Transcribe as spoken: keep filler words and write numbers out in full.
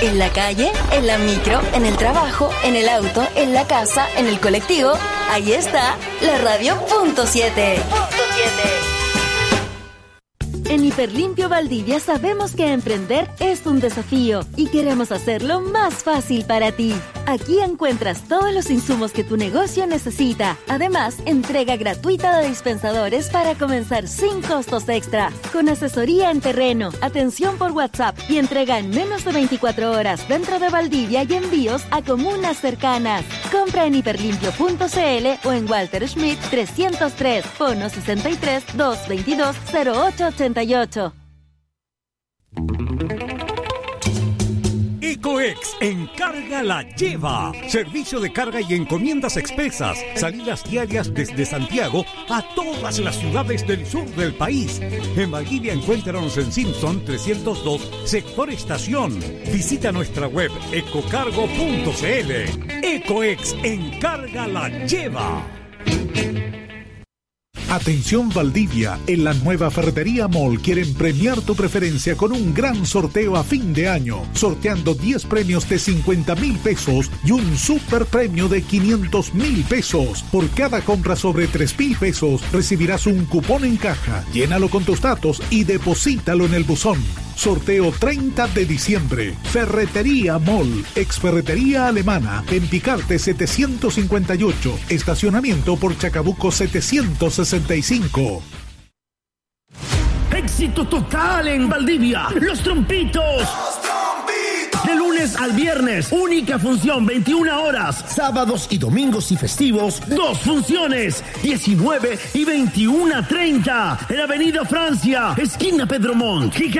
En la calle, en la micro, en el trabajo, en el auto, en la casa, en el colectivo. Ahí está, la radio punto siete. Punto siete. En Hiperlimpio Valdivia sabemos que emprender es un desafío y queremos hacerlo más fácil para ti. Aquí encuentras todos los insumos que tu negocio necesita. Además, entrega gratuita de dispensadores para comenzar sin costos extra. Con asesoría en terreno, atención por WhatsApp y entrega en menos de veinticuatro horas dentro de Valdivia y envíos a comunas cercanas. Compra en hiperlimpio punto cl o en Walter Schmidt trescientos tres, fono sesenta y tres, doscientos veintidós, cero ocho ochenta y ocho. Ecoex encarga la lleva. Servicio de carga y encomiendas expresas. Salidas diarias desde Santiago a todas las ciudades del sur del país. En Valdivia encuéntranos en Simpson trescientos dos, sector estación. Visita nuestra web ecocargo punto cl. Ecoex encarga la lleva. Atención Valdivia, en la nueva Ferretería Mall quieren premiar tu preferencia con un gran sorteo a fin de año, sorteando diez premios de cincuenta mil pesos y un super premio de quinientos mil pesos. Por cada compra sobre tres mil pesos recibirás un cupón en caja. Llénalo con tus datos y deposítalo en el buzón. Sorteo treinta de diciembre. Ferretería Mall, ex Ferretería Alemana, en Picarte setecientos cincuenta y ocho, estacionamiento por Chacabuco setecientos sesenta y cinco. Éxito total en Valdivia. Los Trompitos. Los Trompitos. De lunes al viernes, única función, veintiuna horas. Sábados y domingos y festivos, dos funciones, diecinueve y veintiuno treinta. En Avenida Francia, esquina Pedro Montt.